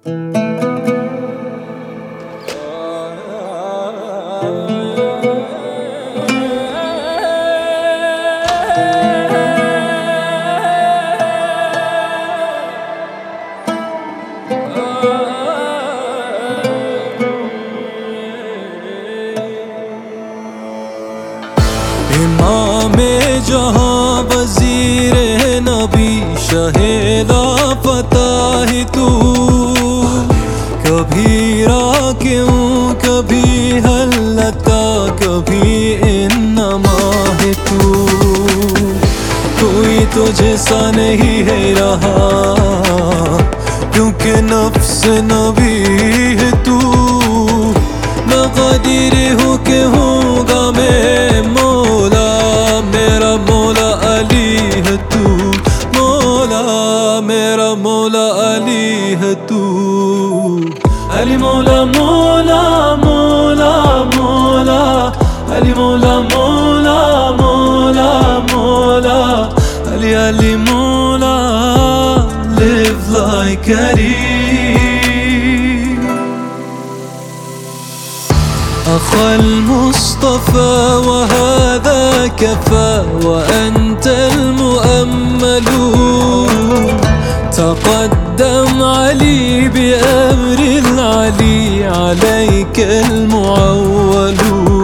इमामे जहां वजीरे नबी शहेला पता ही तू कभी राकियों कभी हल्लता कभी इन्नमा है तू कोई तुझे सा नहीं है रहा क्योंकि नफ्स नबी है तू मैं क़दीर हूँ कि होगा मैं मौला मेरा मौला अली है तू मौला मेरा मौला अली है तू अली मौला मौला मौला मौला अली मौला मौला मौला मौला अली अली मौला live like Ali أخا المصطفى وهذا كفى وأنت المؤمل تقدم علي بأمر العلي عليك المعول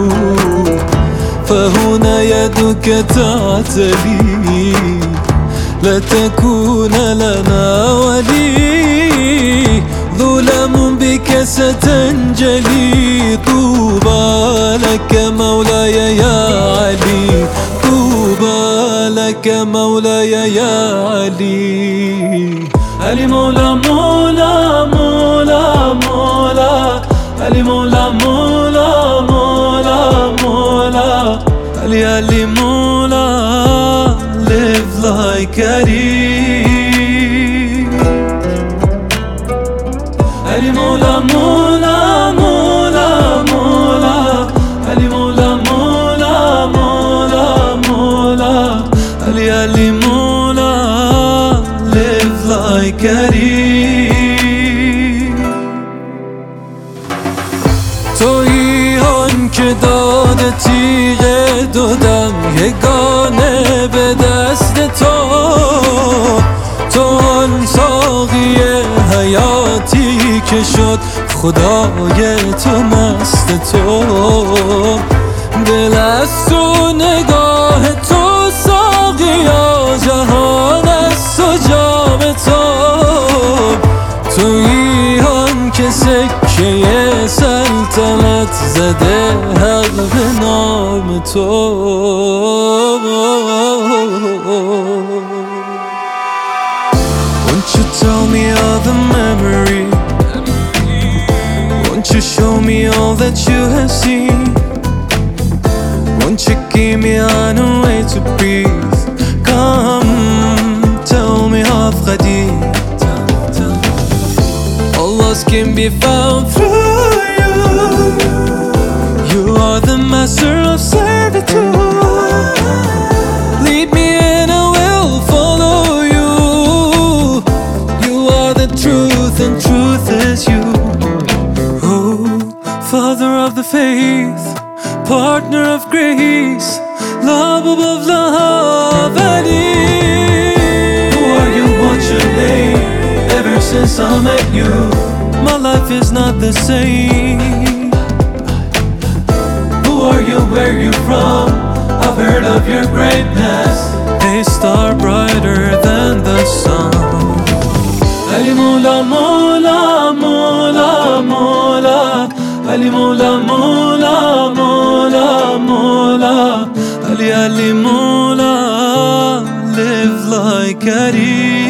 فهنا يدك تعتلي لتكون لنا ولي ظلم بك ستنجلي طوبى لك مولاي يا علي طوبى لك مولاي يا علي علي مولا مولا مولا مولا علي مولا مولا مولا مولا علي علي مولا live like Ali Ali Mola Mola Mola Mola Ali Mola Mola Mola Mola Ali Ali Mola live like Ali تویی آن که داده تیغ دو دم یگانه به دست تو آن ساقی حیاتی که شد خدای تو مست تو دل از تو نگاه تو ساقیا جهان از تو جام تو تویی آن که سکه سلطنت زده حق به نام تو Won't you tell me all the memory Won't you show me all that you have seen Won't you give me on a way to breathe Come tell me half Qadir All lost can be found through you You are the master of servitude Lead me and I will follow you You are the truth and truth is you Oh, Father of the faith Partner of grace Love above love Ali Who are you, what's your name Ever since I met you My life is not the same Who are you, where you from I've heard of your greatness A star brighter than the sun Ali Mola Mola Mola Mola Ali Mola Mola Mola Mola Ali Ali Mola live like Ali